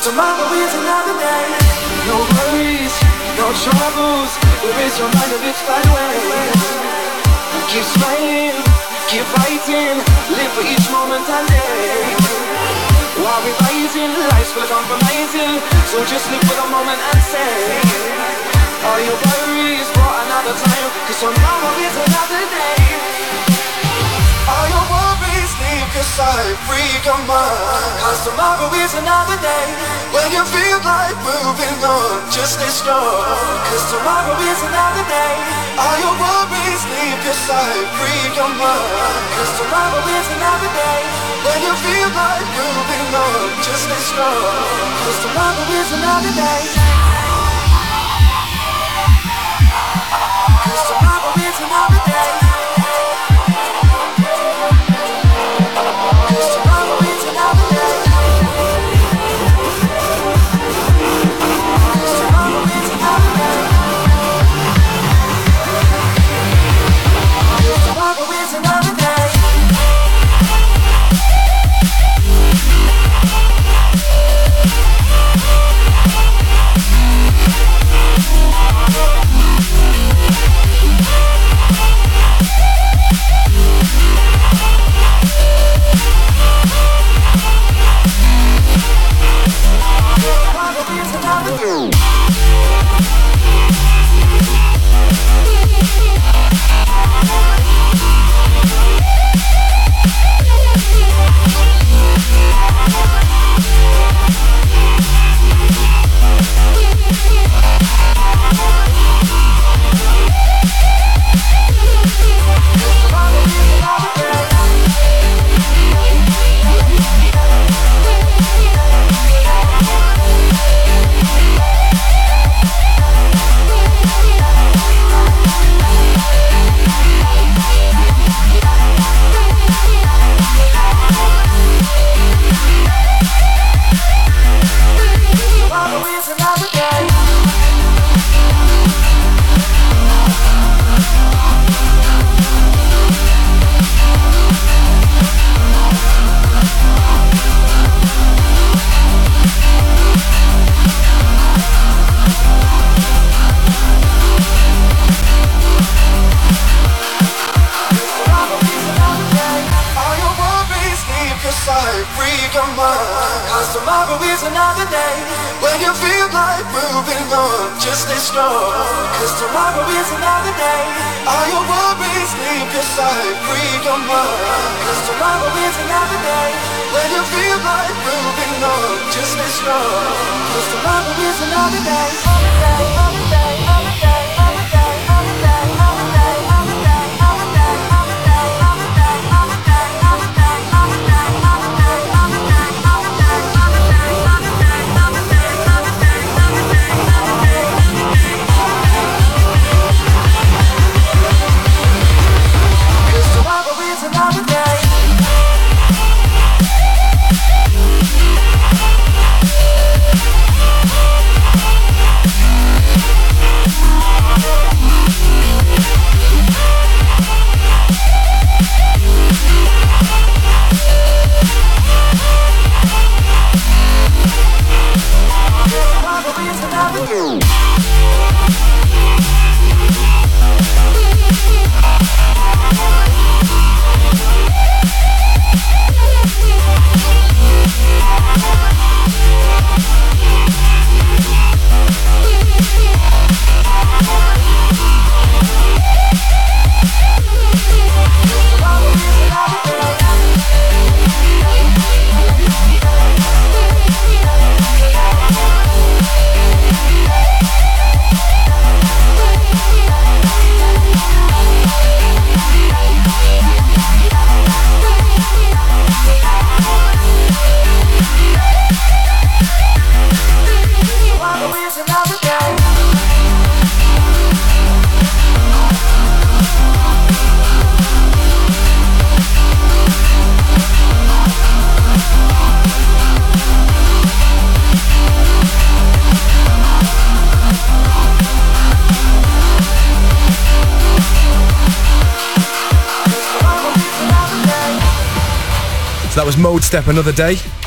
tomorrow is another day. No worries, no troubles. Erase your mind of its bad ways. Keep smiling, keep fighting. Live for each moment and day. While we're rising, life's full of compromising. So just live for the moment and say, all your worries for another time, 'cause tomorrow is another day. All your worries leave your side, free your mind, 'cause tomorrow is another day. When you feel like moving on, just stay strong, 'cause tomorrow is another day. All your worries leave your side, free your mind, 'cause tomorrow is another day. When you feel like moving on, just stay strong, 'cause tomorrow is another day. 'Cause tomorrow is another day. 'Cause tomorrow is another day. 'Cause tomorrow is another day. 'Cause tomorrow is another day. So that was Mode Step, Another Day.